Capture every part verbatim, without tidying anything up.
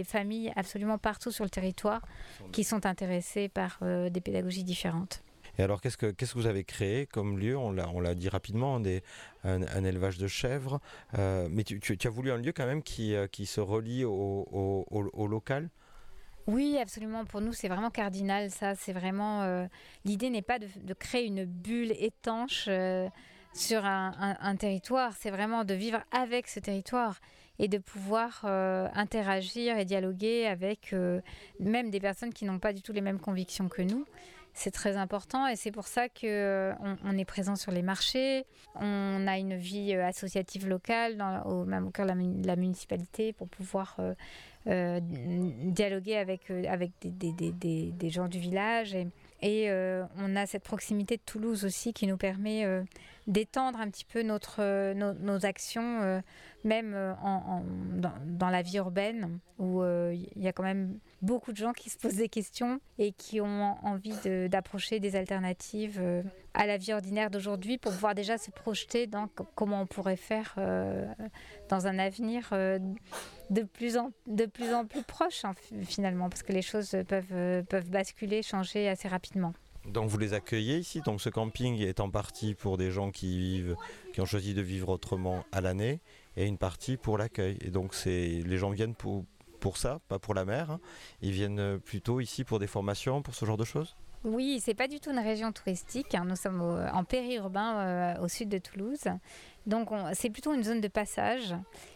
des familles absolument partout sur le territoire qui sont intéressées par euh, des pédagogies différentes. Et alors, qu'est-ce que, qu'est-ce que vous avez créé comme lieu? On l'a, on l'a dit rapidement, des, un, un élevage de chèvres. Euh, mais tu, tu, tu as voulu un lieu quand même qui, qui se relie au, au, au, au local? Oui, absolument. Pour nous, c'est vraiment cardinal, ça. C'est vraiment... Euh, l'idée n'est pas de, de créer une bulle étanche euh, sur un, un, un territoire. C'est vraiment de vivre avec ce territoire et de pouvoir euh, interagir et dialoguer avec euh, même des personnes qui n'ont pas du tout les mêmes convictions que nous. C'est très important et c'est pour ça qu'on euh, on est présent sur les marchés. On a une vie euh, associative locale, dans, au, même au cœur de la, la municipalité, pour pouvoir euh, euh, dialoguer avec, euh, avec des, des, des, des gens du village. Et, et euh, on a cette proximité de Toulouse aussi qui nous permet euh, d'étendre un petit peu notre, euh, nos, nos actions, euh, même euh, en, en, dans, dans la vie urbaine, où il euh, y a quand même beaucoup de gens qui se posent des questions et qui ont envie de, d'approcher des alternatives euh, à la vie ordinaire d'aujourd'hui pour pouvoir déjà se projeter dans c- comment on pourrait faire euh, dans un avenir euh, de, plus en, de plus en plus proche hein, finalement, parce que les choses peuvent, euh, peuvent basculer, changer assez rapidement. Donc vous les accueillez ici, donc ce camping est en partie pour des gens qui vivent, qui ont choisi de vivre autrement à l'année, et une partie pour l'accueil. Et donc c'est, les gens viennent pour, pour ça, pas pour la mer, hein. Ils viennent plutôt ici pour des formations, pour ce genre de choses? Oui, c'est pas du tout une région touristique, hein. Nous sommes au, en périurbain euh, au sud de Toulouse, donc on, c'est plutôt une zone de passage.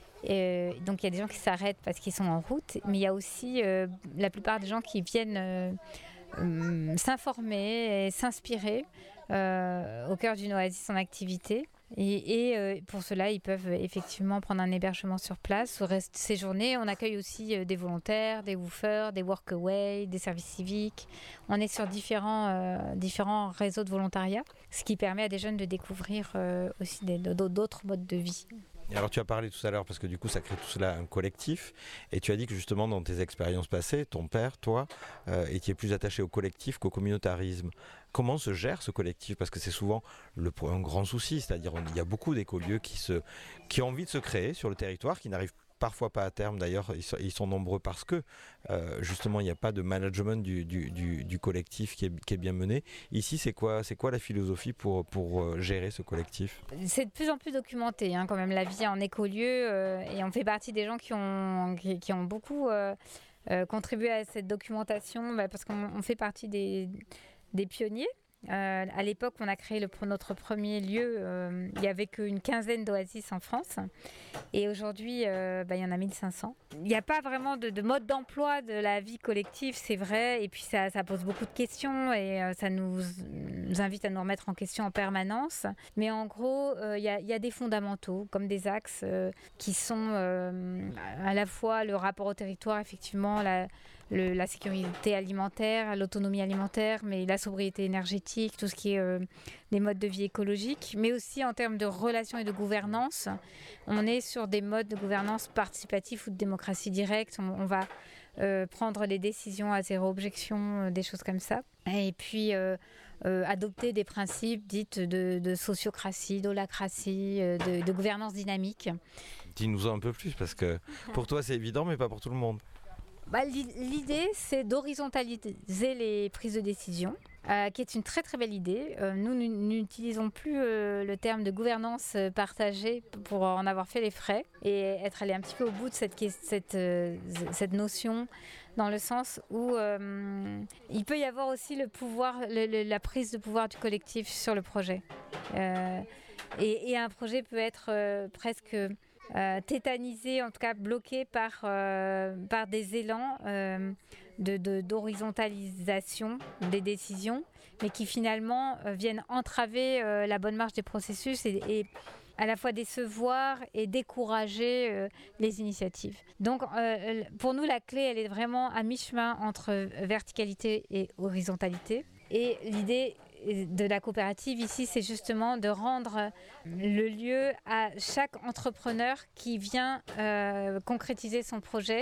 Et donc il y a des gens qui s'arrêtent parce qu'ils sont en route, mais il y a aussi euh, la plupart des gens qui viennent euh, euh, s'informer et s'inspirer euh, au cœur d'une oasis en activité. Et, et euh, pour cela, ils peuvent effectivement prendre un hébergement sur place ou rester séjourner. On accueille aussi euh, des volontaires, des woofers, des workaway, des services civiques. On est sur différents, euh, différents réseaux de volontariat, ce qui permet à des jeunes de découvrir euh, aussi des, d'autres modes de vie. Et alors tu as parlé tout à l'heure, parce que du coup ça crée tout cela un collectif, et tu as dit que justement dans tes expériences passées, ton père, toi, euh, étiez plus attaché au collectif qu'au communautarisme. Comment se gère ce collectif? Parce que c'est souvent le, un grand souci, c'est-à-dire il y a beaucoup d'écolieux qui, se, qui ont envie de se créer sur le territoire, qui n'arrivent parfois pas à terme, d'ailleurs ils sont, ils sont nombreux parce que euh, justement il n'y a pas de management du, du, du, du collectif qui est, qui est bien mené. Ici c'est quoi, c'est quoi la philosophie pour, pour euh, gérer ce collectif? C'est de plus en plus documenté hein, quand même la vie en écolieu euh, et on fait partie des gens qui ont, qui, qui ont beaucoup euh, euh, contribué à cette documentation bah, parce qu'on on fait partie des, des pionniers. Euh, à l'époque, on a créé le, notre premier lieu, euh, il n'y avait qu'une quinzaine d'oasis en France. Et aujourd'hui, euh, bah, il y en a mille cinq cents. Il n'y a pas vraiment de, de mode d'emploi de la vie collective, c'est vrai. Et puis, ça, ça pose beaucoup de questions et euh, ça nous, nous invite à nous remettre en question en permanence. Mais en gros, euh, il y a, il y a des fondamentaux, comme des axes euh, qui sont euh, à la fois le rapport au territoire, effectivement, la, le, la sécurité alimentaire, l'autonomie alimentaire, mais la sobriété énergétique, tout ce qui est euh, les modes de vie écologiques, mais aussi en termes de relations et de gouvernance. On est sur des modes de gouvernance participatifs ou de démocratie directe. On, on va euh, prendre des décisions à zéro objection, euh, des choses comme ça. Et puis euh, euh, adopter des principes dits de, de sociocratie, d'holacratie, euh, de, de gouvernance dynamique. Dis-nous un peu plus, parce que pour toi c'est évident, mais pas pour tout le monde. Bah, l'idée, c'est d'horizontaliser les prises de décision, euh, qui est une très très belle idée. Euh, nous n'utilisons plus euh, le terme de gouvernance partagée pour en avoir fait les frais et être allé un petit peu au bout de cette, cette, euh, cette notion, dans le sens où euh, il peut y avoir aussi le pouvoir, le, le, la prise de pouvoir du collectif sur le projet. Euh, et, et un projet peut être euh, presque... Euh, tétanisé, en tout cas bloqué par, euh, par des élans euh, de, de, d'horizontalisation des décisions, mais qui finalement euh, viennent entraver euh, la bonne marche des processus et, et à la fois décevoir et décourager euh, les initiatives. Donc euh, pour nous, la clé, elle est vraiment à mi-chemin entre verticalité et horizontalité. Et l'idée de la coopérative ici, c'est justement de rendre le lieu à chaque entrepreneur qui vient euh, concrétiser son projet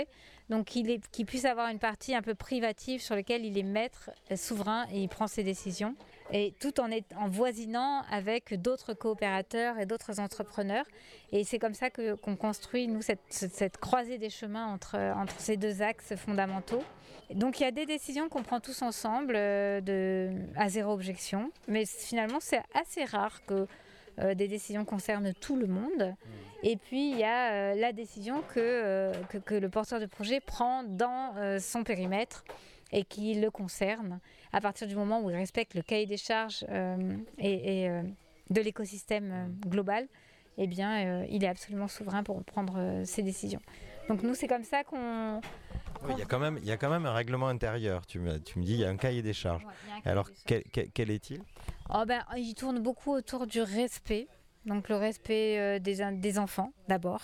Donc qu'il est, qu'il puisse avoir une partie un peu privative sur laquelle il est maître, euh, souverain et il prend ses décisions. Et tout en, est, en voisinant avec d'autres coopérateurs et d'autres entrepreneurs. Et c'est comme ça que, qu'on construit, nous, cette, cette croisée des chemins entre, entre ces deux axes fondamentaux. Donc il y a des décisions qu'on prend tous ensemble euh, de, à zéro objection. Mais finalement, c'est assez rare que euh, des décisions concernent tout le monde. Et puis il y a euh, la décision que, euh, que, que le porteur de projet prend dans euh, son périmètre et qui le concerne, à partir du moment où il respecte le cahier des charges euh, et, et euh, de l'écosystème euh, global, eh bien, euh, il est absolument souverain pour prendre euh, ses décisions. Donc nous, c'est comme ça qu'on... Oui, il y a quand même, il y a quand même un règlement intérieur. Tu me, tu me dis, il y a un cahier des charges. Ouais, il y a un cahier Alors, des charges. quel, quel, quel est-il ? Oh ben, il tourne beaucoup autour du respect. Donc le respect euh, des, des enfants, d'abord.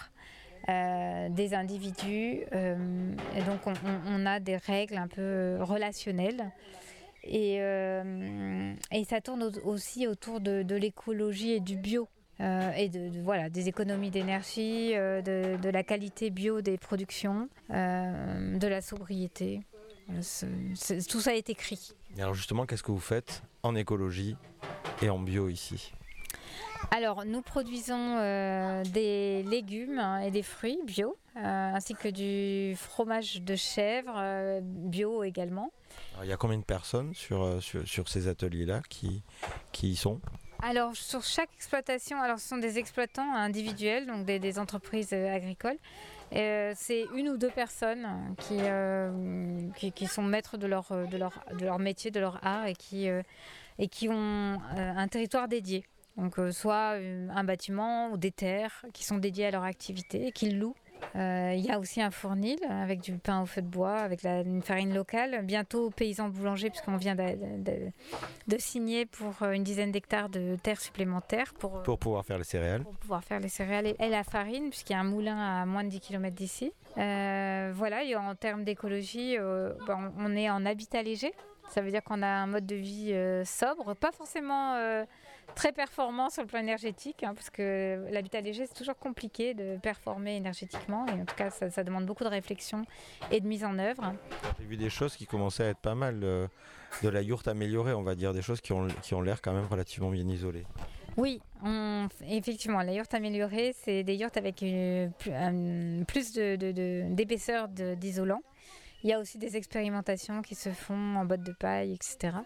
Euh, des individus euh, et donc on, on, on a des règles un peu relationnelles et, euh, et ça tourne au, aussi autour de, de l'écologie et du bio euh, et de, de, voilà, des économies d'énergie, euh, de, de la qualité bio des productions, euh, de la sobriété. C'est, c'est, tout ça est écrit. Et alors justement, qu'est-ce que vous faites en écologie et en bio ici ? Alors, nous produisons euh, des légumes et des fruits bio, euh, ainsi que du fromage de chèvre euh, bio également. Alors, il y a combien de personnes sur, sur, sur ces ateliers-là qui, qui y sont ? Alors, sur chaque exploitation, alors ce sont des exploitants individuels, donc des, des entreprises agricoles. Euh, c'est une ou deux personnes qui, euh, qui, qui sont maîtres de leur, de, leur, de leur métier, de leur art et qui, euh, et qui ont euh, un territoire dédié. Donc euh, soit euh, un bâtiment ou des terres qui sont dédiées à leur activité et qu'ils louent. Euh, il y a aussi un fournil avec du pain au feu de bois, avec la, une farine locale. Bientôt paysan boulanger, puisqu'on vient de, de, de signer pour une dizaine d'hectares de terres supplémentaires. Pour, pour pouvoir faire les céréales. Pour pouvoir faire les céréales et, et la farine, puisqu'il y a un moulin à moins de dix kilomètres d'ici. Euh, voilà, et en termes d'écologie, euh, ben, on est en habitat léger. Ça veut dire qu'on a un mode de vie euh, sobre, pas forcément euh, très performant sur le plan énergétique, hein, parce que l'habitat léger, c'est toujours compliqué de performer énergétiquement. Et en tout cas, ça, ça demande beaucoup de réflexion et de mise en œuvre. J'ai vu des choses qui commençaient à être pas mal, euh, de la yourte améliorée, on va dire, des choses qui ont, qui ont l'air quand même relativement bien isolées. Oui, on, effectivement, la yourte améliorée, c'est des yourtes avec une, un, plus de, de, de, d'épaisseur de, d'isolant. Il y a aussi des expérimentations qui se font en bottes de paille, et cetera.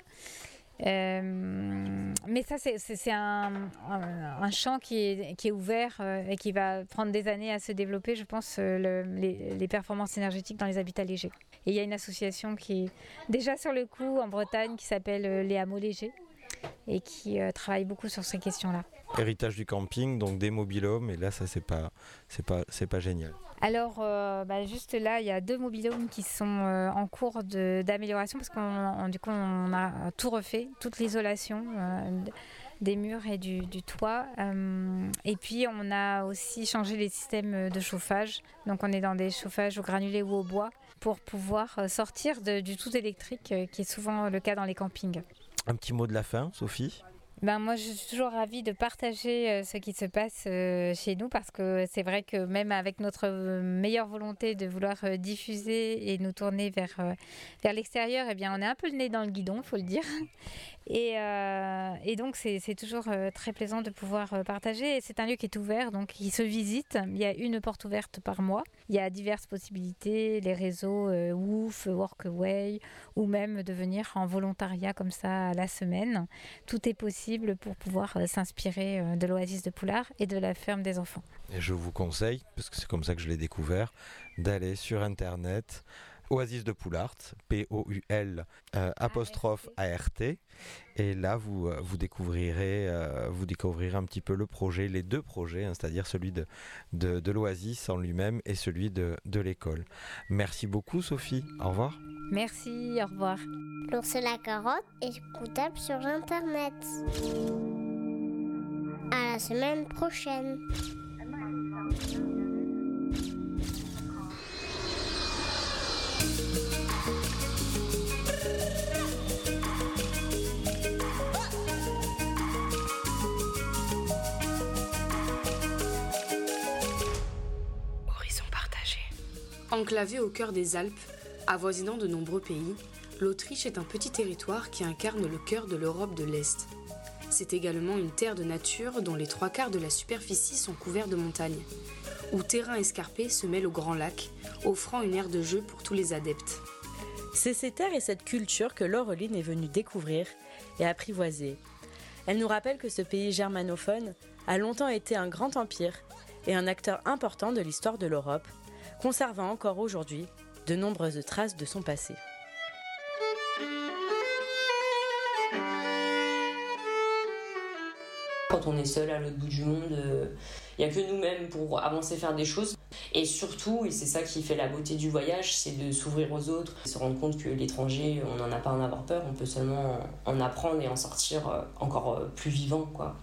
Euh, mais ça, c'est, c'est, c'est un, un, un champ qui est, qui est ouvert euh, et qui va prendre des années à se développer, je pense, euh, le, les, les performances énergétiques dans les habitats légers. Et il y a une association qui est déjà sur le coup en Bretagne qui s'appelle euh, Les Hameaux Légers et qui euh, travaille beaucoup sur ces questions-là. Héritage du camping, donc des mobil-homes, et là, ça, c'est pas, c'est pas, c'est pas génial. Alors, euh, bah, juste là, il y a deux mobil-homes qui sont euh, en cours de, d'amélioration parce qu'on on, du coup, on a tout refait, toute l'isolation euh, des murs et du, du toit. Euh, et puis, on a aussi changé les systèmes de chauffage. Donc, on est dans des chauffages au granulé ou au bois pour pouvoir sortir de, du tout électrique, euh, qui est souvent le cas dans les campings. Un petit mot de la fin, Sophie ? Ben moi, je suis toujours ravie de partager euh, ce qui se passe euh, chez nous parce que c'est vrai que même avec notre euh, meilleure volonté de vouloir euh, diffuser et nous tourner vers, euh, vers l'extérieur, eh bien, on est un peu le nez dans le guidon, il faut le dire. Et, euh, et donc, c'est, c'est toujours euh, très plaisant de pouvoir euh, partager. Et c'est un lieu qui est ouvert, donc il se visite. Il y a une porte ouverte par mois. Il y a diverses possibilités, les réseaux euh, Woof, Workaway, ou même de venir en volontariat comme ça à la semaine. Tout est possible pour pouvoir euh, s'inspirer euh, de l'Oasis de Poulard et de la ferme des enfants. Et je vous conseille, parce que c'est comme ça que je l'ai découvert, d'aller sur Internet, Oasis de Poulart, P O U L euh, apostrophe A R T, et là vous, euh, vous, découvrirez, euh, vous découvrirez un petit peu le projet, les deux projets, hein, c'est-à-dire celui de, de, de l'Oasis en lui-même et celui de, de l'école. Merci beaucoup Sophie, au revoir. Merci, au revoir. L'ours et la carotte est écoutable sur Internet. À la semaine prochaine. Enclavée au cœur des Alpes, avoisinant de nombreux pays, l'Autriche est un petit territoire qui incarne le cœur de l'Europe de l'Est. C'est également une terre de nature dont les trois quarts de la superficie sont couverts de montagnes, où terrain escarpé se mêle au Grand Lac, offrant une aire de jeu pour tous les adeptes. C'est ces terres et cette culture que Laureline est venue découvrir et apprivoiser. Elle nous rappelle que ce pays germanophone a longtemps été un grand empire et un acteur important de l'histoire de l'Europe, conservant encore aujourd'hui de nombreuses traces de son passé. Quand on est seul à l'autre bout du monde, il euh, n'y a que nous-mêmes pour avancer, faire des choses. Et surtout, et c'est ça qui fait la beauté du voyage, c'est de s'ouvrir aux autres, se rendre compte que l'étranger, on n'en a pas à en avoir peur, on peut seulement en apprendre et en sortir encore plus vivant, quoi.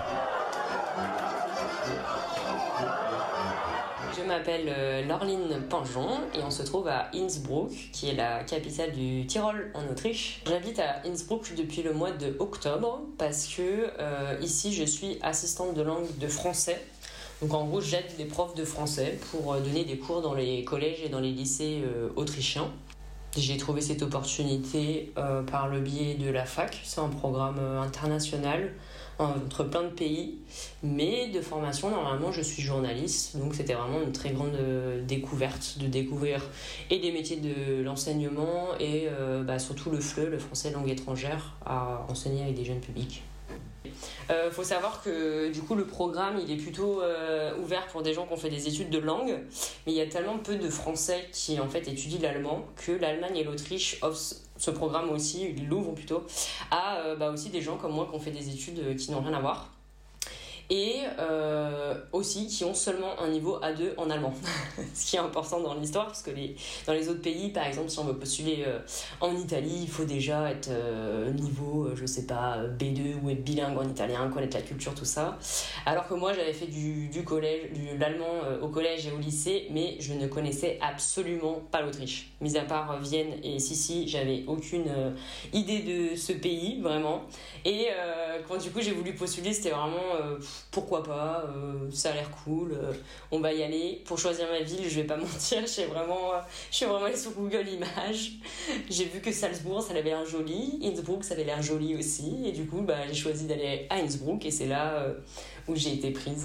Je m'appelle euh, Laureline Panjon et on se trouve à Innsbruck, qui est la capitale du Tyrol en Autriche. J'habite à Innsbruck depuis le mois de octobre parce que euh, ici je suis assistante de langue de français. Donc en gros j'aide les profs de français pour euh, donner des cours dans les collèges et dans les lycées euh, autrichiens. J'ai trouvé cette opportunité euh, par le biais de la fac. C'est un programme euh, international entre plein de pays, mais de formation, normalement, je suis journaliste, donc c'était vraiment une très grande euh, découverte, de découvrir et des métiers de l'enseignement et euh, bah, surtout le F L E, le français langue étrangère, à enseigner avec des jeunes publics. Il euh, faut savoir que du coup le programme il est plutôt euh, ouvert pour des gens qui ont fait des études de langue, mais il y a tellement peu de Français qui en fait étudient l'allemand que l'Allemagne et l'Autriche offrent ce programme aussi, ils l'ouvrent plutôt, à euh, bah, aussi des gens comme moi qui ont fait des études qui n'ont rien à voir. Et euh, aussi qui ont seulement un niveau A deux en allemand. Ce qui est important dans l'histoire, parce que les, dans les autres pays, par exemple, si on veut postuler euh, en Italie, il faut déjà être euh, niveau, euh, je sais pas, B deux ou être bilingue en italien, connaître la culture, tout ça. Alors que moi, j'avais fait du, du collège, de l'allemand euh, au collège et au lycée, mais je ne connaissais absolument pas l'Autriche. Mis à part euh, Vienne et Sissi, j'avais aucune euh, idée de ce pays, vraiment. Et euh, quand du coup j'ai voulu postuler, c'était vraiment... Euh, pourquoi pas, euh, ça a l'air cool, euh, on va y aller. Pour choisir ma ville, je vais pas mentir, je suis vraiment, euh, je suis vraiment allée sur Google Images. J'ai vu que Salzbourg, ça avait l'air joli, Innsbruck, ça avait l'air joli aussi, et du coup, bah, j'ai choisi d'aller à Innsbruck, et c'est là euh, où j'ai été prise.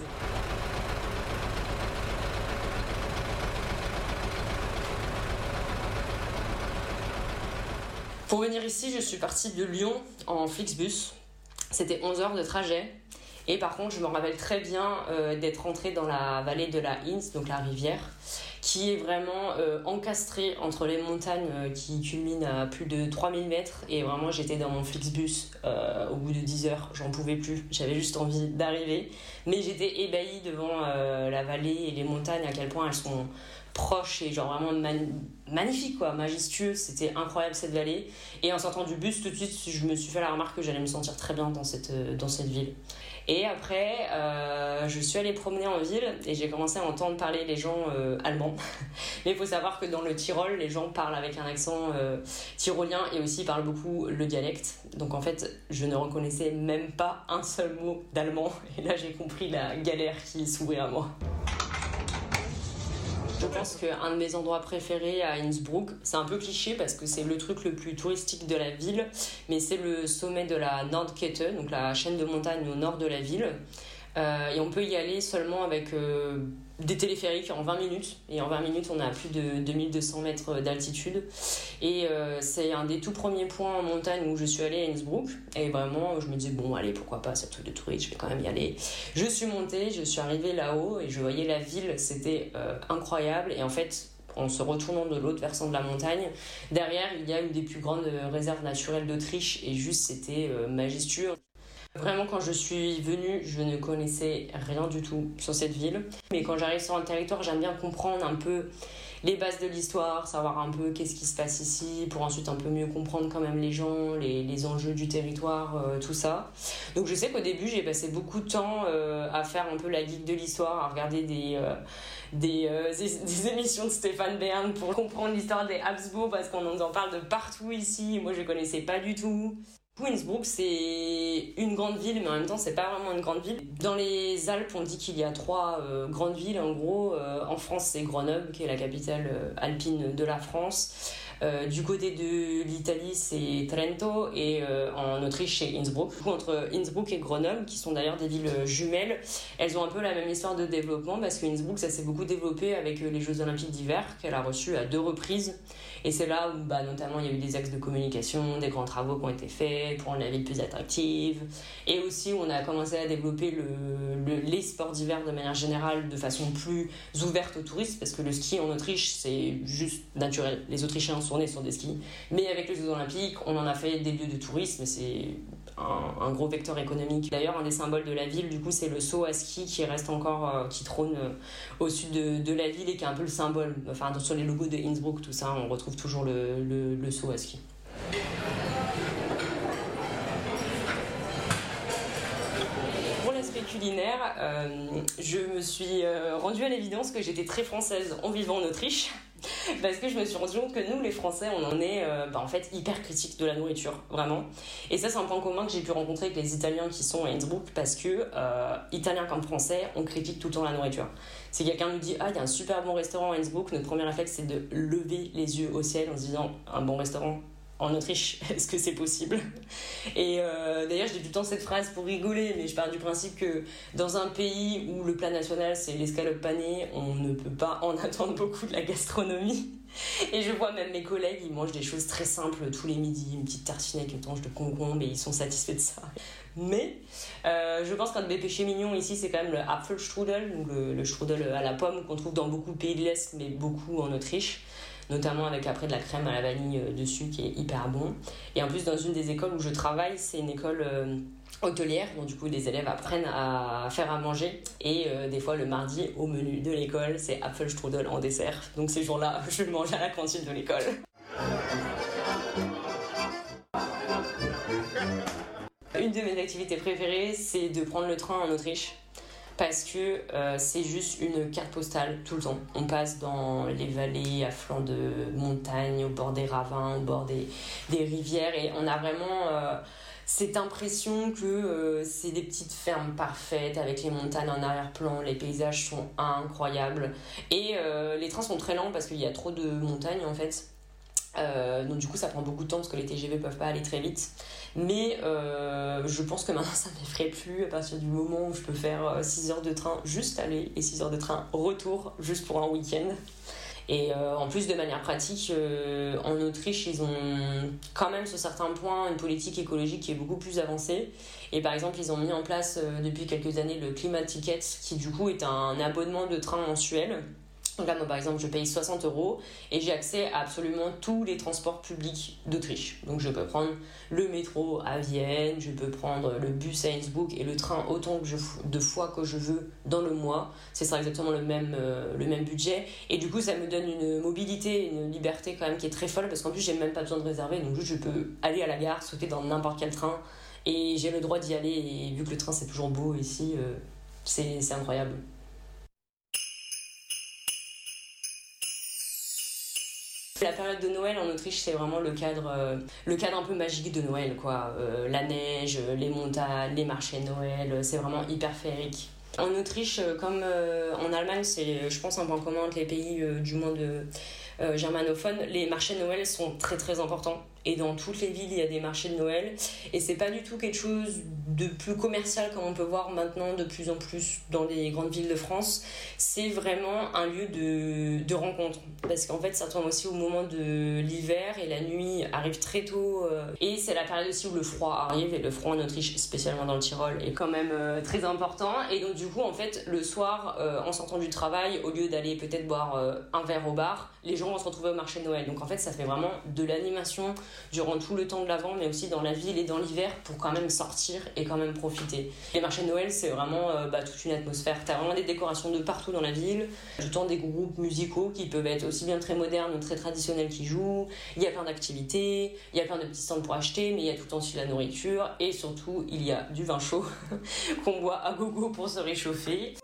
Pour venir ici, je suis partie de Lyon en Flixbus. C'était onze heures de trajet. Et par contre, je me rappelle très bien euh, d'être rentrée dans la vallée de la Inns, donc la rivière, qui est vraiment euh, encastrée entre les montagnes euh, qui culminent à plus de trois mille mètres. Et vraiment, j'étais dans mon Flixbus euh, au bout de dix heures, j'en pouvais plus. J'avais juste envie d'arriver. Mais j'étais ébahie devant euh, la vallée et les montagnes, à quel point elles sont proches et genre vraiment man- magnifiques, quoi, majestueuses. C'était incroyable cette vallée. Et en sortant du bus, tout de suite, je me suis fait la remarque que j'allais me sentir très bien dans cette, euh, dans cette ville. Et après, euh, je suis allée promener en ville et j'ai commencé à entendre parler les gens euh, allemands. Mais il faut savoir que dans le Tyrol, les gens parlent avec un accent euh, tyrolien et aussi parlent beaucoup le dialecte. Donc en fait, je ne reconnaissais même pas un seul mot d'allemand. Et là, j'ai compris la galère qui s'ouvrait à moi. Je pense qu'un de mes endroits préférés à Innsbruck, c'est un peu cliché parce que c'est le truc le plus touristique de la ville, mais c'est le sommet de la Nordkette, donc la chaîne de montagnes au nord de la ville. Euh, et on peut y aller seulement avec euh, des téléphériques en vingt minutes. Et en vingt minutes, on a plus de deux mille deux cents mètres d'altitude. Et euh, c'est un des tout premiers points en montagne où je suis allée à Innsbruck. Et vraiment, je me disais, bon, allez, pourquoi pas, c'est un truc de touriste, je vais quand même y aller. Je suis montée, je suis arrivée là-haut et je voyais la ville, c'était euh, incroyable. Et en fait, en se retournant de l'autre versant de la montagne, derrière, il y a une des plus grandes réserves naturelles d'Autriche. Et juste, c'était euh, majestueux. Vraiment, quand je suis venue, je ne connaissais rien du tout sur cette ville. Mais quand j'arrive sur un territoire, j'aime bien comprendre un peu les bases de l'histoire, savoir un peu qu'est-ce qui se passe ici, pour ensuite un peu mieux comprendre quand même les gens, les, les enjeux du territoire, euh, tout ça. Donc je sais qu'au début, j'ai passé beaucoup de temps euh, à faire un peu la geek de l'histoire, à regarder des, euh, des, euh, des émissions de Stéphane Bern pour comprendre l'histoire des Habsbourg, parce qu'on en parle de partout ici, moi je ne connaissais pas du tout. Innsbruck, c'est une grande ville, mais en même temps, c'est pas vraiment une grande ville. Dans les Alpes, on dit qu'il y a trois euh, grandes villes. En gros, euh, en France, c'est Grenoble, qui est la capitale euh, alpine de la France. Euh, du côté de l'Italie, c'est Trento, et euh, en Autriche, c'est Innsbruck. Du coup, entre Innsbruck et Grenoble, qui sont d'ailleurs des villes jumelles, elles ont un peu la même histoire de développement, parce que Innsbruck, ça s'est beaucoup développé avec les Jeux Olympiques d'hiver, qu'elle a reçus à deux reprises. Et c'est là où, bah, notamment, il y a eu des axes de communication, des grands travaux qui ont été faits pour rendre la ville plus attractive. Et aussi, on a commencé à développer le, le, les sports d'hiver de manière générale, de façon plus ouverte aux touristes, parce que le ski en Autriche, c'est juste naturel. Les Autrichiens sont nés sur des skis. Mais avec les Jeux Olympiques, on en a fait des lieux de tourisme, et c'est un, un gros vecteur économique. D'ailleurs, un des symboles de la ville, du coup, c'est le saut à ski qui reste encore, euh, qui trône euh, au sud de, de la ville et qui est un peu le symbole. Enfin, sur les logos de Innsbruck, tout ça, on retrouve toujours le, le, le saut à ski. Pour l'aspect culinaire, euh, je me suis euh, rendue à l'évidence que j'étais très française en vivant en Autriche. Parce que je me suis rendu compte que nous, les Français, on en est euh, bah, en fait hyper critiques de la nourriture, vraiment. Et ça, c'est un point commun que j'ai pu rencontrer avec les Italiens qui sont à Innsbruck, parce que, euh, Italiens comme Français, on critique tout le temps la nourriture. Si quelqu'un nous dit « Ah, il y a un super bon restaurant à Innsbruck », notre premier réflexe, c'est de lever les yeux au ciel en se disant « Un bon restaurant en Autriche, est-ce que c'est possible ?» Et euh, d'ailleurs, je dis tout le temps cette phrase pour rigoler, mais je pars du principe que dans un pays où le plat national, c'est l'escalope panée, on ne peut pas en attendre beaucoup de la gastronomie. Et je vois même mes collègues, ils mangent des choses très simples tous les midis, une petite tartine avec une tranche de concombre, et ils sont satisfaits de ça. Mais euh, je pense qu'un de mes péchés mignons ici, c'est quand même le Apfelstrudel, donc le, le strudel à la pomme qu'on trouve dans beaucoup de pays de l'Est, mais beaucoup en Autriche. Notamment avec après de la crème à la vanille dessus qui est hyper bon. Et en plus, dans une des écoles où je travaille, c'est une école euh, hôtelière, donc du coup les élèves apprennent à faire à manger, et euh, des fois le mardi au menu de l'école c'est Apfelstrudel en dessert, donc ces jours-là je mange à la cantine de l'école. Une de mes activités préférées, c'est de prendre le train en Autriche. Parce que euh, c'est juste une carte postale tout le temps. On passe dans les vallées à flanc de montagne, au bord des ravins, au bord des, des rivières, et on a vraiment euh, cette impression que euh, c'est des petites fermes parfaites avec les montagnes en arrière-plan, les paysages sont incroyables, et euh, les trains sont très lents parce qu'il y a trop de montagnes en fait. Euh, donc du coup ça prend beaucoup de temps parce que les T G V peuvent pas aller très vite, mais euh, je pense que maintenant ça m'effraie plus à partir du moment où je peux faire six heures de train juste aller et six heures de train retour juste pour un week-end. Et euh, en plus, de manière pratique, euh, en Autriche, ils ont quand même sur certains points une politique écologique qui est beaucoup plus avancée. Et par exemple, ils ont mis en place euh, depuis quelques années le Klimatikett, qui du coup est un abonnement de train mensuel. Donc là, moi, par exemple, je paye soixante euros et j'ai accès à absolument tous les transports publics d'Autriche. Donc je peux prendre le métro à Vienne, je peux prendre le bus à Innsbruck et le train autant que je, de fois que je veux dans le mois. Ce sera exactement le même, euh, le même budget. Et du coup, ça me donne une mobilité, une liberté quand même qui est très folle, parce qu'en plus, j'ai même pas besoin de réserver. Donc juste, je peux aller à la gare, sauter dans n'importe quel train et j'ai le droit d'y aller. Et vu que le train, c'est toujours beau ici, euh, c'est, c'est incroyable. La période de Noël en Autriche, c'est vraiment le cadre, euh, le cadre un peu magique de Noël, quoi. Euh, la neige, les montagnes, les marchés de Noël, c'est vraiment hyper féerique. En Autriche, comme euh, en Allemagne, c'est, je pense, un point commun entre les pays euh, du monde euh, germanophone, les marchés de Noël sont très très importants. Et dans toutes les villes, il y a des marchés de Noël. Et c'est pas du tout quelque chose de plus commercial comme on peut voir maintenant de plus en plus dans les grandes villes de France. C'est vraiment un lieu de, de rencontre. Parce qu'en fait, ça tombe aussi au moment de l'hiver et la nuit arrive très tôt. Et c'est la période aussi où le froid arrive. Et le froid en Autriche, spécialement dans le Tyrol, est quand même euh, très important. Et donc du coup, en fait, le soir, euh, en sortant du travail, au lieu d'aller peut-être boire euh, un verre au bar, les gens vont se retrouver au marché de Noël. Donc en fait, ça fait vraiment de l'animation durant tout le temps de l'Avent, mais aussi dans la ville et dans l'hiver, pour quand même sortir et quand même profiter. Les marchés de Noël, c'est vraiment euh, bah, toute une atmosphère. T'as vraiment des décorations de partout dans la ville, tout le temps des groupes musicaux qui peuvent être aussi bien très modernes ou très traditionnels qui jouent. Il y a plein d'activités, il y a plein de petits stands pour acheter, mais il y a tout le temps aussi la nourriture, et surtout, il y a du vin chaud qu'on boit à gogo pour se réchauffer.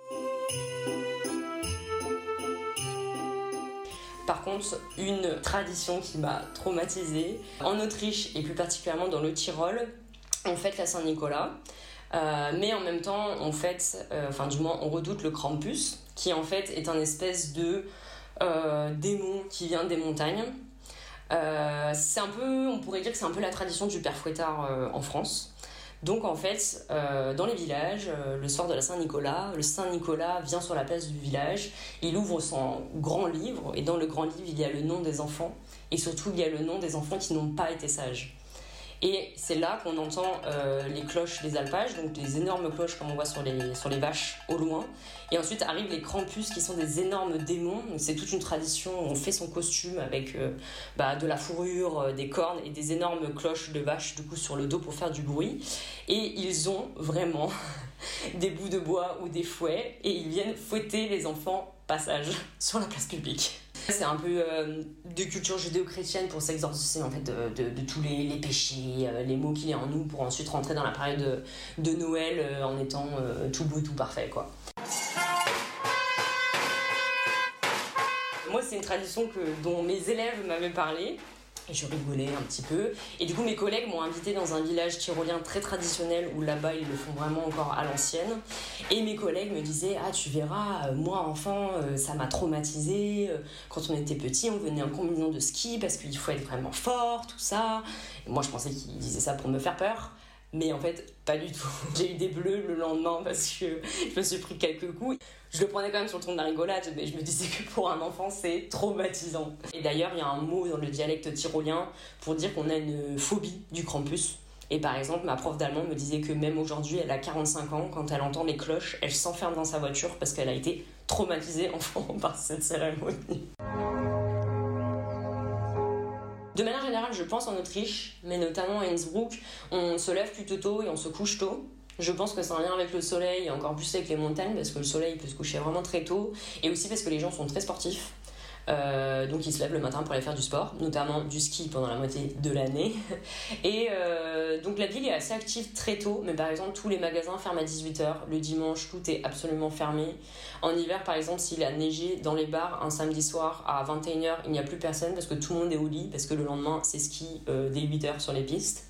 Par contre, une tradition qui m'a traumatisée, en Autriche et plus particulièrement dans le Tyrol, on fête la Saint-Nicolas. Euh, mais en même temps, on fête, euh, enfin du moins, on redoute le Krampus, qui en fait est un espèce de euh, démon qui vient des montagnes. Euh, c'est un peu, on pourrait dire que c'est un peu la tradition du père Fouettard euh, en France. Donc en fait, euh, dans les villages, euh, le soir de la Saint-Nicolas, le Saint-Nicolas vient sur la place du village, il ouvre son grand livre, et dans le grand livre, il y a le nom des enfants, et surtout, il y a le nom des enfants qui n'ont pas été sages. Et c'est là qu'on entend euh, les cloches des alpages, donc des énormes cloches comme on voit sur les, sur les vaches au loin. Et ensuite arrivent les Krampus qui sont des énormes démons. Donc c'est toute une tradition, on fait son costume avec euh, bah, de la fourrure, euh, des cornes et des énormes cloches de vaches du coup, sur le dos pour faire du bruit. Et ils ont vraiment des bouts de bois ou des fouets et ils viennent fouetter les enfants passage sur la place publique. C'est un peu euh, de culture judéo-chrétienne pour s'exorciser en fait de, de, de tous les, les péchés, euh, les maux qu'il y a en nous pour ensuite rentrer dans la période de, de Noël euh, en étant euh, tout beau, tout parfait quoi. Moi c'est une tradition que, dont mes élèves m'avaient parlé. Et je rigolais un petit peu. Et du coup, mes collègues m'ont invité dans un village tyrolien très traditionnel où là-bas, ils le font vraiment encore à l'ancienne. Et mes collègues me disaient « Ah, tu verras, moi, enfant, ça m'a traumatisé. Quand on était petit, on venait en combinaison de ski parce qu'il faut être vraiment fort, tout ça. » Et moi, je pensais qu'ils disaient ça pour me faire peur. Mais en fait, pas du tout. J'ai eu des bleus le lendemain parce que je me suis pris quelques coups. Je le prenais quand même sur le ton de la rigolade, mais je me disais que pour un enfant, c'est traumatisant. Et d'ailleurs, il y a un mot dans le dialecte tyrolien pour dire qu'on a une phobie du Krampus. Et par exemple, ma prof d'allemand me disait que même aujourd'hui, elle a quarante-cinq ans, quand elle entend les cloches, elle s'enferme dans sa voiture parce qu'elle a été traumatisée enfant par cette cérémonie. De manière générale, je pense en Autriche, mais notamment à Innsbruck, on se lève plutôt tôt et on se couche tôt. Je pense que c'est un lien avec le soleil et encore plus avec les montagnes parce que le soleil peut se coucher vraiment très tôt et aussi parce que les gens sont très sportifs. Euh, donc ils se lèvent le matin pour aller faire du sport, notamment du ski pendant la moitié de l'année. Et euh, donc la ville est assez active très tôt, mais par exemple tous les magasins ferment à dix-huit heures. Le dimanche, tout est absolument fermé. En hiver, par exemple, s'il a neigé dans les bars un samedi soir à vingt et une heures, il n'y a plus personne parce que tout le monde est au lit, parce que le lendemain, c'est ski euh, dès huit heures sur les pistes.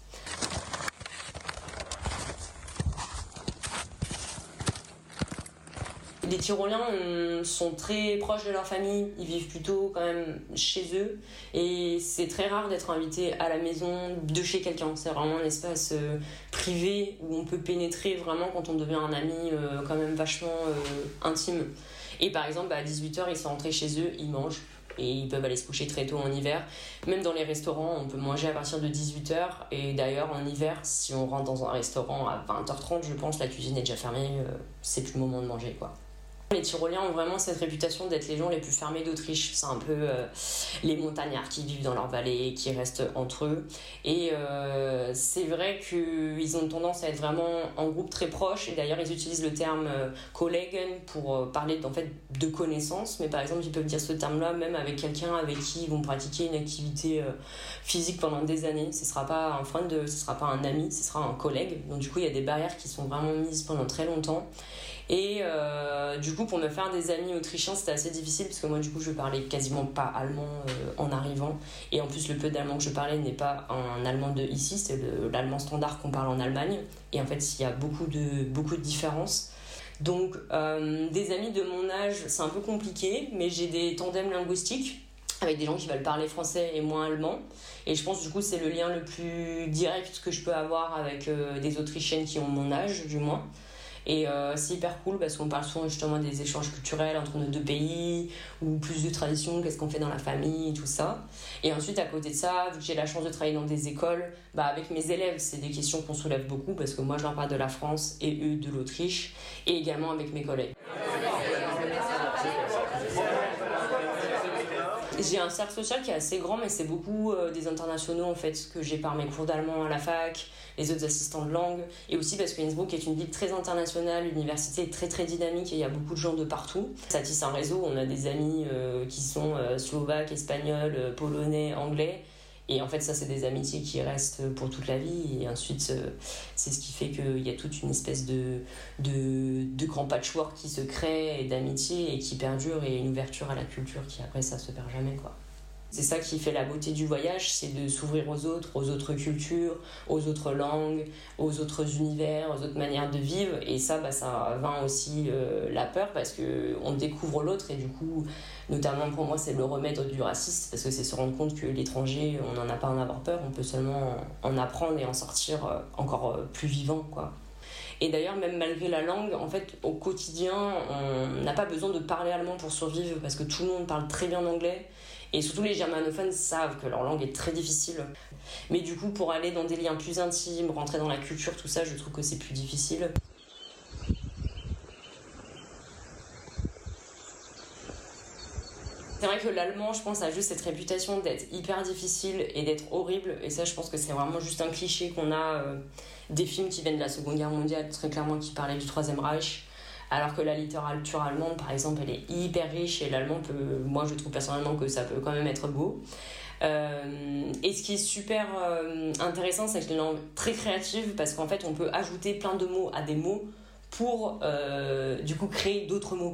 Les Tyroliens euh, sont très proches de leur famille, ils vivent plutôt quand même chez eux et c'est très rare d'être invité à la maison de chez quelqu'un. C'est vraiment un espace euh, privé où on peut pénétrer vraiment quand on devient un ami euh, quand même vachement euh, intime. Et par exemple, bah, à dix-huit heures, ils sont rentrés chez eux, ils mangent et ils peuvent aller se coucher très tôt en hiver. Même dans les restaurants, on peut manger à partir de dix-huit heures et d'ailleurs en hiver, si on rentre dans un restaurant à vingt heures trente, je pense, la cuisine est déjà fermée, euh, c'est plus le moment de manger quoi. Les Tyroliens ont vraiment cette réputation d'être les gens les plus fermés d'Autriche. C'est un peu euh, les montagnards qui vivent dans leur vallée, qui restent entre eux. Et euh, c'est vrai qu'ils ont tendance à être vraiment en groupe très proche. Et d'ailleurs, ils utilisent le terme euh, Kollegen pour euh, parler en fait, de connaissances. Mais par exemple, ils peuvent dire ce terme-là même avec quelqu'un avec qui ils vont pratiquer une activité euh, physique pendant des années. Ce ne sera pas un friend, ce ne sera pas un ami, ce sera un collègue. Donc du coup, il y a des barrières qui sont vraiment mises pendant très longtemps. Et euh, du coup, pour me faire des amis autrichiens, c'était assez difficile parce que moi, du coup, je parlais quasiment pas allemand euh, en arrivant. Et en plus, le peu d'allemand que je parlais n'est pas un allemand de ici, c'est le, l'allemand standard qu'on parle en Allemagne. Et en fait, il y a beaucoup de, beaucoup de différences. Donc, euh, des amis de mon âge, c'est un peu compliqué, mais j'ai des tandems linguistiques avec des gens qui veulent parler français et moins allemand. Et je pense, du coup, c'est le lien le plus direct que je peux avoir avec euh, des Autrichiennes qui ont mon âge, du moins. Et euh, c'est hyper cool parce qu'on parle souvent justement des échanges culturels entre nos deux pays ou plus de traditions, qu'est-ce qu'on fait dans la famille et tout ça. Et ensuite à côté de ça, vu que j'ai la chance de travailler dans des écoles, bah avec mes élèves c'est des questions qu'on soulève beaucoup parce que moi je leur parle de la France et eux de l'Autriche et également avec mes collègues. J'ai un cercle social qui est assez grand mais c'est beaucoup euh, des internationaux en fait que j'ai par mes cours d'allemand à la fac, les autres assistants de langue et aussi parce que Innsbruck est une ville très internationale, l'université est très très dynamique et il y a beaucoup de gens de partout. Ça tisse un réseau, on a des amis euh, qui sont euh, slovaques, espagnols, euh, polonais, anglais et en fait ça c'est des amitiés qui restent pour toute la vie et ensuite euh, c'est ce qui fait qu'il y a toute une espèce de, de, de grand patchwork qui se crée et d'amitié et qui perdure et une ouverture à la culture qui après ça se perd jamais quoi. C'est ça qui fait la beauté du voyage, c'est de s'ouvrir aux autres, aux autres cultures, aux autres langues, aux autres univers, aux autres manières de vivre. Et ça, bah, ça vainc aussi euh, la peur parce qu'on découvre l'autre et du coup, notamment pour moi, c'est le remède du racisme parce que c'est se rendre compte que l'étranger, on n'en a pas à en avoir peur, on peut seulement en apprendre et en sortir encore plus vivant, quoi. Et d'ailleurs, même malgré la langue, en fait, au quotidien, on n'a pas besoin de parler allemand pour survivre parce que tout le monde parle très bien anglais. Et surtout, les germanophones savent que leur langue est très difficile. Mais du coup, pour aller dans des liens plus intimes, rentrer dans la culture, tout ça, je trouve que c'est plus difficile. C'est vrai que l'allemand, je pense, a juste cette réputation d'être hyper difficile et d'être horrible. Et ça, je pense que c'est vraiment juste un cliché qu'on a euh, des films qui viennent de la Seconde Guerre mondiale, très clairement, qui parlaient du Troisième Reich. Alors que la littérature allemande, par exemple, elle est hyper riche et l'allemand peut... Moi, je trouve personnellement que ça peut quand même être beau. Euh, et ce qui est super euh, intéressant, c'est que c'est une langue très créative parce qu'en fait, on peut ajouter plein de mots à des mots pour, euh, du coup, créer d'autres mots.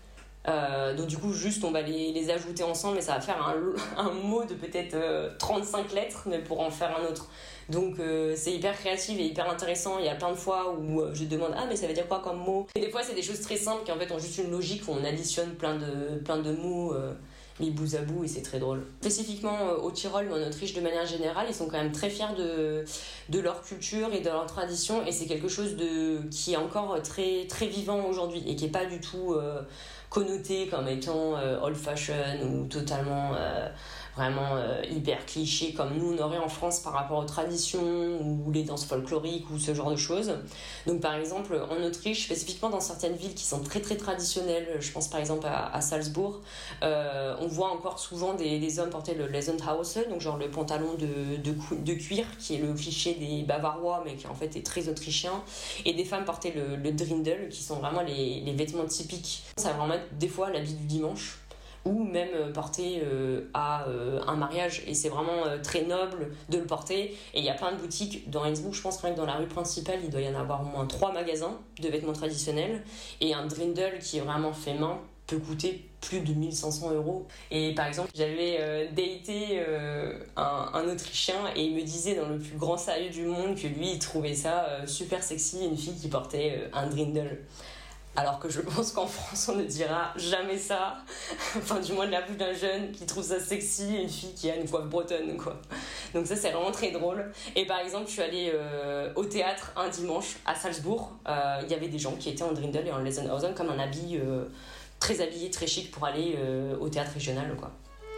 Euh, donc du coup juste on va les, les ajouter ensemble et ça va faire un, un mot de peut-être euh, trente-cinq lettres mais pour en faire un autre, donc euh, c'est hyper créatif et hyper intéressant. Il y a plein de fois où euh, je demande ah mais ça veut dire quoi comme mot, et des fois c'est des choses très simples qui en fait ont juste une logique où on additionne plein de, plein de mots euh, mis bout à bout et c'est très drôle. Spécifiquement euh, au Tyrol ou en Autriche de manière générale, ils sont quand même très fiers de, de leur culture et de leur tradition et c'est quelque chose de, qui est encore très, très vivant aujourd'hui et qui n'est pas du tout euh, connoté comme étant euh, old fashion ou totalement euh, vraiment euh, hyper cliché comme nous on aurait en France par rapport aux traditions ou les danses folkloriques ou ce genre de choses. Donc par exemple en Autriche, spécifiquement dans certaines villes qui sont très très traditionnelles, je pense par exemple à, à Salzbourg, euh, on voit encore souvent des, des hommes porter le Lederhosen, donc genre le pantalon de, de, de cuir qui est le cliché des Bavarois mais qui en fait est très autrichien, et des femmes porter le, le Dirndl qui sont vraiment les, les vêtements typiques. Ça va vraiment être des fois l'habit du dimanche ou même porter euh, à euh, un mariage, et c'est vraiment euh, très noble de le porter. Et il y a plein de boutiques dans Innsbruck, je pense que dans la rue principale il doit y en avoir au moins trois magasins de vêtements traditionnels, et un Dirndl qui est vraiment fait main peut coûter plus de mille cinq cents euros. Et par exemple j'avais euh, daté euh, un, un Autrichien et il me disait dans le plus grand sérieux du monde que lui il trouvait ça euh, super sexy, une fille qui portait euh, un Dirndl. Alors que je pense qu'en France, on ne dira jamais ça. Enfin, du moins de la bouche d'un jeune qui trouve ça sexy, une fille qui a une coiffe bretonne, quoi. Donc ça, c'est vraiment très drôle. Et par exemple, je suis allée euh, au théâtre un dimanche à Salzbourg. Il euh, y avait des gens qui étaient en Dirndl et en Lederhosen comme un habit euh, très habillé, très chic pour aller euh, au théâtre régional, quoi.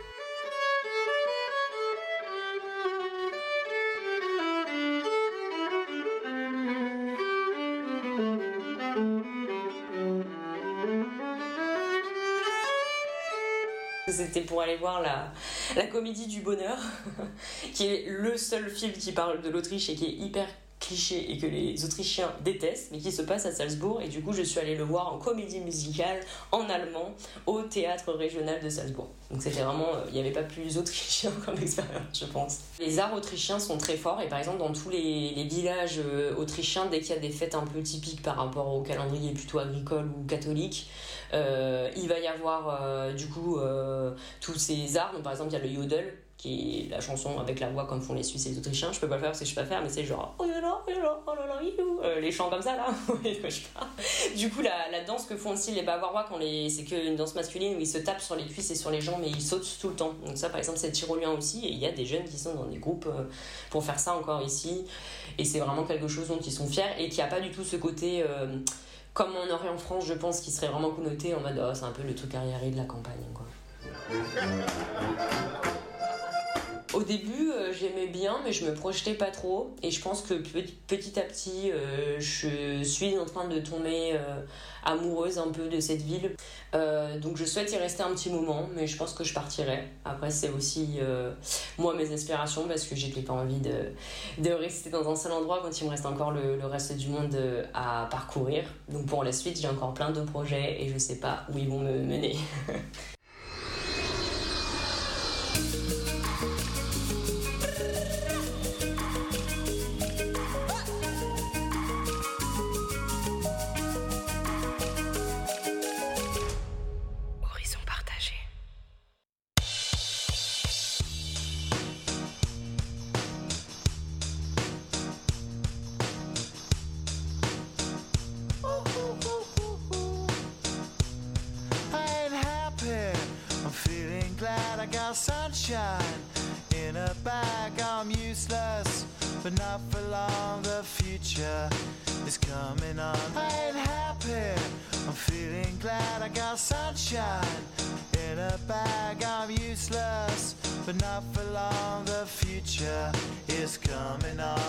C'était pour aller voir la, la Comédie du Bonheur, qui est le seul film qui parle de l'Autriche et qui est hyper cliché et que les Autrichiens détestent, mais qui se passe à Salzbourg. Et du coup, je suis allée le voir en comédie musicale en allemand au théâtre régional de Salzbourg. Donc c'était vraiment, il n'y avait pas plus autrichien comme expérience, je pense. Les arts autrichiens sont très forts et par exemple dans tous les, les villages euh, autrichiens, dès qu'il y a des fêtes un peu typiques par rapport au calendrier plutôt agricole ou catholique, euh, il va y avoir euh, du coup euh, tous ces arts. Donc par exemple il y a le Yodel, qui est la chanson avec la voix comme font les Suisses et les Autrichiens. Je peux pas le faire parce que je sais pas faire, mais c'est genre oh là là, oh là là, oh là là, euh, les chants comme ça là. Du coup la, la danse que font aussi les Bavarois quand les, c'est qu'une danse masculine où ils se tapent sur les cuisses et sur les jambes mais ils sautent tout le temps. Donc ça par exemple c'est tyrolien aussi, et il y a des jeunes qui sont dans des groupes euh, pour faire ça encore ici, et c'est vraiment quelque chose dont ils sont fiers et qui a pas du tout ce côté euh, comme on aurait en France, je pense, qui serait vraiment connoté en mode oh, c'est un peu le truc arriéré de la campagne, quoi. Au début, euh, j'aimais bien, mais je me projetais pas trop. Et je pense que petit à petit, euh, je suis en train de tomber euh, amoureuse un peu de cette ville. Euh, donc je souhaite y rester un petit moment, mais je pense que je partirai. Après, c'est aussi, euh, moi, mes aspirations, parce que j'ai pas envie de, de rester dans un seul endroit quand il me reste encore le, le reste du monde à parcourir. Donc pour la suite, j'ai encore plein de projets et je sais pas où ils vont me mener. got sunshine in a bag. I'm useless, but not for long. The future is coming on. I ain't happy, I'm feeling glad. I got sunshine in a bag. I'm useless, but not for long. The future is coming on.